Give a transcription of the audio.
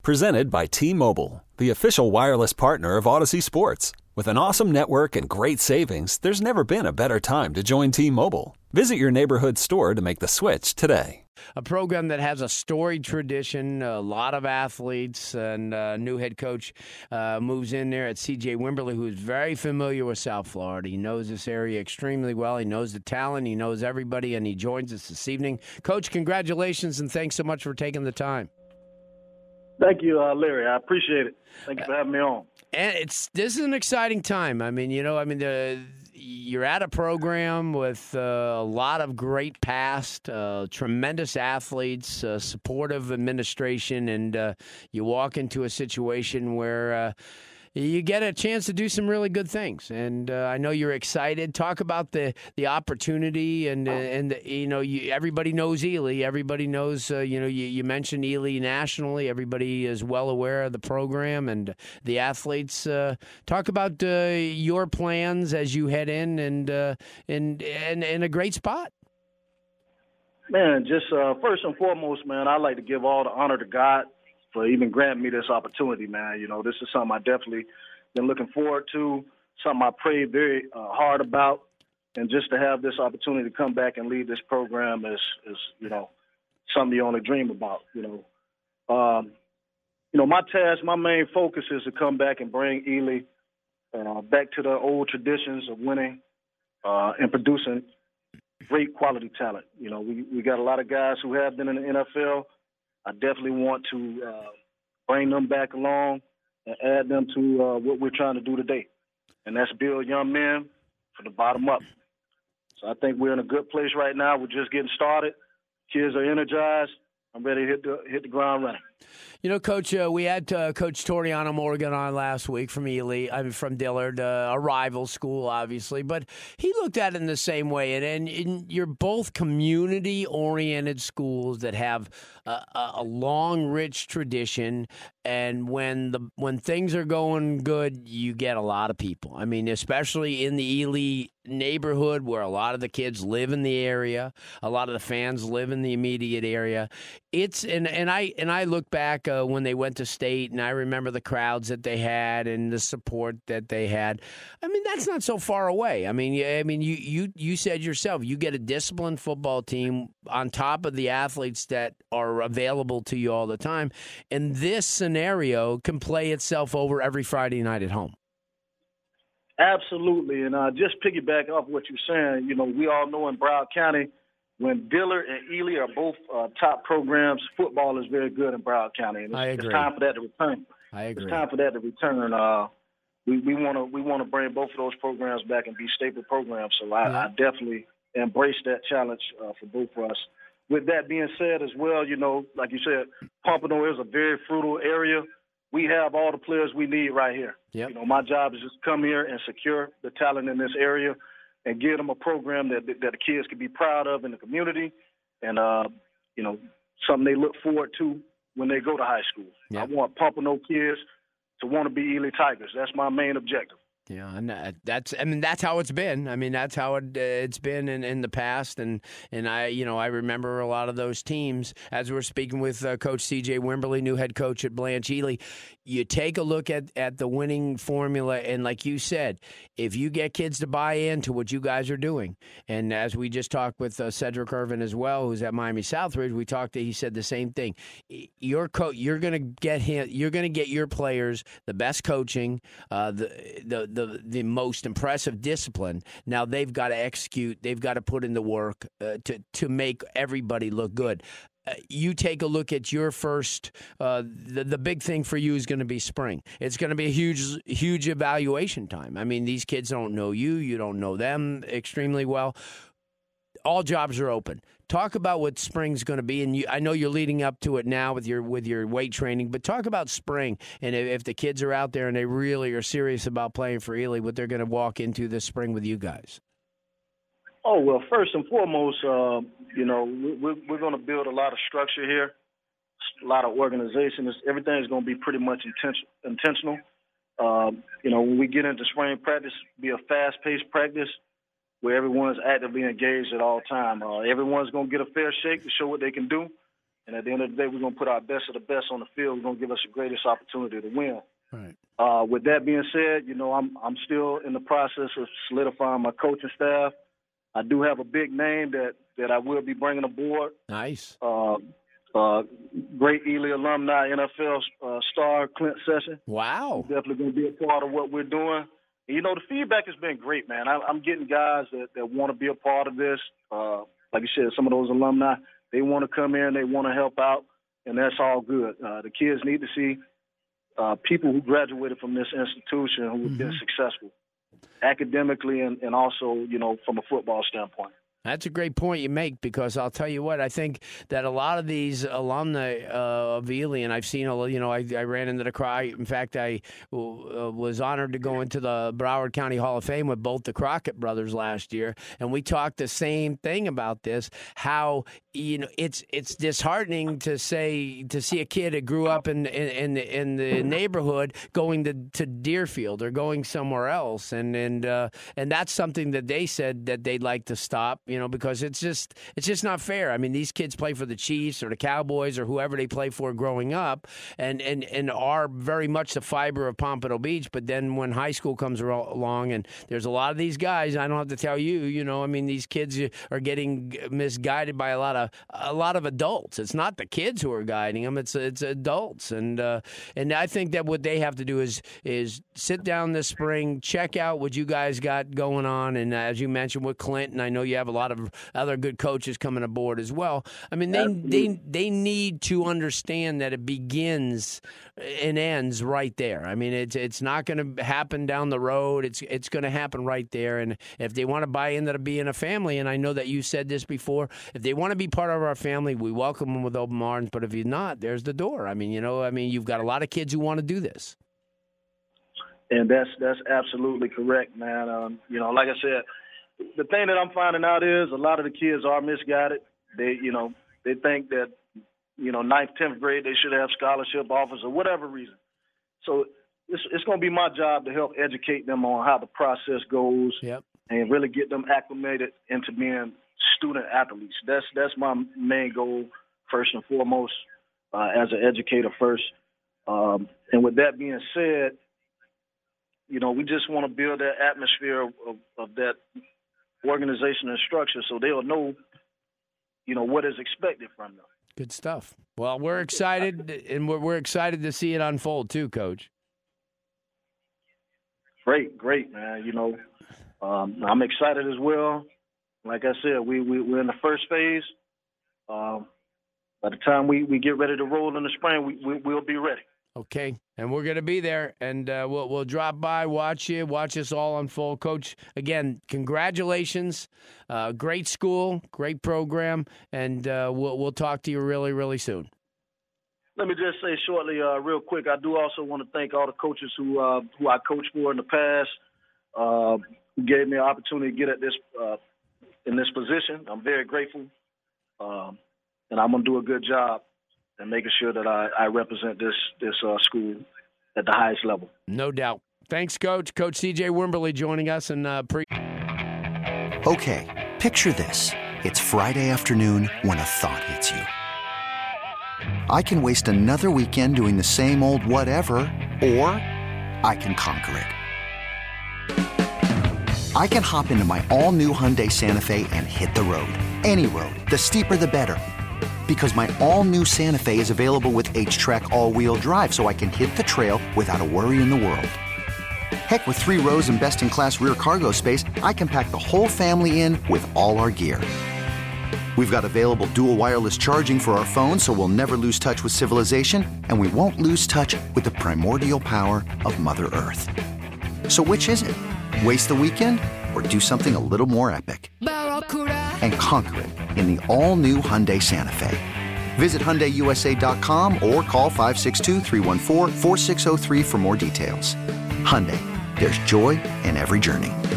Presented by T-Mobile, the official wireless partner of Odyssey Sports. With an awesome network and great savings, there's never been a better time to join T-Mobile. Visit your neighborhood store to make the switch today. A program that has a storied tradition, a lot of athletes, and new head coach moves in there at C.J. Wimberly, who is very familiar with South Florida. He knows this area extremely well. He knows the talent. He knows everybody, and he joins us this evening. Coach, congratulations, and thanks so much for taking the time. Thank you, Larry. I appreciate it. Thank you for having me on. And this is an exciting time. You're at a program with a lot of great past, tremendous athletes, supportive administration, and you walk into a situation where you get a chance to do some really good things. And I know you're excited. Talk about the opportunity and everybody knows Ely. Everybody knows, you mentioned Ely nationally. Everybody is well aware of the program and the athletes. Talk about your plans as you head in and in a great spot. Man, just first and foremost, man, I'd like to give all the honor to God for even granting me this opportunity, man. This is something I definitely been looking forward to, something I prayed very hard about, and just to have this opportunity to come back and lead this program is something you only dream about. My task, my main focus is to come back and bring Ely back to the old traditions of winning and producing great quality talent. We got a lot of guys who have been in the NFL. I definitely want to bring them back along and add them to what we're trying to do today, and that's build young men from the bottom up. So I think we're in a good place right now. We're just getting started. Kids are energized. I'm ready to hit the ground running. Coach, we had Coach Toriano Morgan on last week from from Dillard, a rival school, obviously, but he looked at it in the same way. And you're both community-oriented schools that have a long, rich tradition. And when things are going good, you get a lot of people. I mean, especially in the Ely neighborhood where a lot of the kids live in the area, a lot of the fans live in the immediate area. I look back when they went to state, and I remember the crowds that they had and the support that they had. I mean, that's not so far away. I mean, you said yourself, you get a disciplined football team on top of the athletes that are available to you all the time, and this scenario can play itself over every Friday night at home. Absolutely, and just piggyback off what you're saying, we all know in Broward County, when Dillard and Ely are both top programs, football is very good in Broward County. And I agree. It's time for that to return. I agree. It's time for that to return. We want to bring both of those programs back and be staple programs. So I definitely embrace that challenge for both of us. With that being said as well, like you said, Pompano is a very fertile area. We have all the players we need right here. Yep. My job is just come here and secure the talent in this area and give them a program that the kids can be proud of in the community and, something they look forward to when they go to high school. Yep. I want Pompano kids to want to be Ely Tigers. That's my main objective. Yeah, and that's how it's been. I mean, that's how it's been in the past, and I remember a lot of those teams. As we're speaking with Coach C.J. Wimberly, new head coach at Blanche Ely, you take a look at the winning formula, and like you said, if you get kids to buy into what you guys are doing, and as we just talked with Cedric Irvin as well, who's at Miami Southridge, he said the same thing. You're going to get your players the best coaching, the most impressive discipline. Now they've got to execute. They've got to put in the work to make everybody look good. You take a look at your first. The big thing for you is going to be spring. It's going to be a huge evaluation time. I mean, these kids don't know you. You don't know them extremely well. All jobs are open. Talk about what spring's going to be, and I know you're leading up to it now with your weight training, but talk about spring, and if the kids are out there and they really are serious about playing for Ely, what they're going to walk into this spring with you guys. Oh, well, first and foremost, we're going to build a lot of structure here, a lot of organization. Everything's going to be pretty much intentional. When we get into spring practice, be a fast-paced practice where everyone's actively engaged at all time. Everyone's going to get a fair shake to show what they can do. And at the end of the day, we're going to put our best of the best on the field. We're going to give us the greatest opportunity to win. Right. With that being said, I'm still in the process of solidifying my coaching staff. I do have a big name that I will be bringing aboard. Nice. Great Ely alumni, NFL star Clint Session. Wow. He's definitely going to be a part of what we're doing. And, the feedback has been great, man. I'm getting guys that want to be a part of this. Like you said, some of those alumni, they want to come in, they want to help out, and that's all good. The kids need to see people who graduated from this institution who have been successful academically and also, from a football standpoint. That's a great point you make, because I'll tell you what, I think that a lot of these alumni of Ely, and I've seen, I ran into the crowd. In fact, I was honored to go into the Broward County Hall of Fame with both the Crockett brothers last year, and we talked the same thing about this, how it's disheartening to see a kid that grew up in the neighborhood going to Deerfield or going somewhere else, and that's something that they said that they'd like to stop. Because it's just not fair. I mean, these kids play for the Chiefs or the Cowboys or whoever they play for growing up, and are very much the fiber of Pompano Beach. But then when high school comes along, and there's a lot of these guys, I don't have to tell you, these kids are getting misguided by a lot of adults. It's not the kids who are guiding them; it's adults. And I think that what they have to do is sit down this spring, check out what you guys got going on, and as you mentioned with Clinton, I know you have a lot of other good coaches coming aboard as well. I mean, they need to understand that it begins and ends right there. I mean, it's not going to happen down the road. It's going to happen right there. And if they want to buy into being a family, and I know that you said this before, if they want to be part of our family, we welcome them with open arms. But if you're not, there's the door. I mean, you've got a lot of kids who want to do this. And that's absolutely correct, man. Like I said, the thing that I'm finding out is a lot of the kids are misguided. They think that, 9th, 10th grade, they should have scholarship offers or whatever reason. So it's going to be my job to help educate them on how the process goes. Yep. And really get them acclimated into being student athletes. That's my main goal, first and foremost, as an educator first. And with that being said, we just want to build that atmosphere of that organization and structure so they'll know, what is expected from them. Good stuff. Well, we're excited, and we're excited to see it unfold too, Coach. Great, man. I'm excited as well. Like I said, we're in the first phase. By the time we get ready to roll in the spring, we'll be ready. Okay, and we're going to be there, and we'll drop by, watch us all unfold. Coach, again, congratulations. Great school, great program, and we'll talk to you really, really soon. Let me just say shortly, real quick, I do also want to thank all the coaches who I coached for in the past, who gave me an opportunity to get at this in this position. I'm very grateful, and I'm going to do a good job and making sure that I represent this school at the highest level. No doubt. Thanks, Coach. Coach C.J. Wimberly joining us. Okay, picture this. It's Friday afternoon when a thought hits you. I can waste another weekend doing the same old whatever, or I can conquer it. I can hop into my all-new Hyundai Santa Fe and hit the road. Any road. The steeper, the better. Because my all-new Santa Fe is available with H-Track all-wheel drive, so I can hit the trail without a worry in the world. Heck, with 3 rows and best-in-class rear cargo space, I can pack the whole family in with all our gear. We've got available dual wireless charging for our phones, so we'll never lose touch with civilization, and we won't lose touch with the primordial power of Mother Earth. So which is it? Waste the weekend or do something a little more epic? And conquer it in the all-new Hyundai Santa Fe. Visit HyundaiUSA.com or call 562-314-4603 for more details. Hyundai, there's joy in every journey.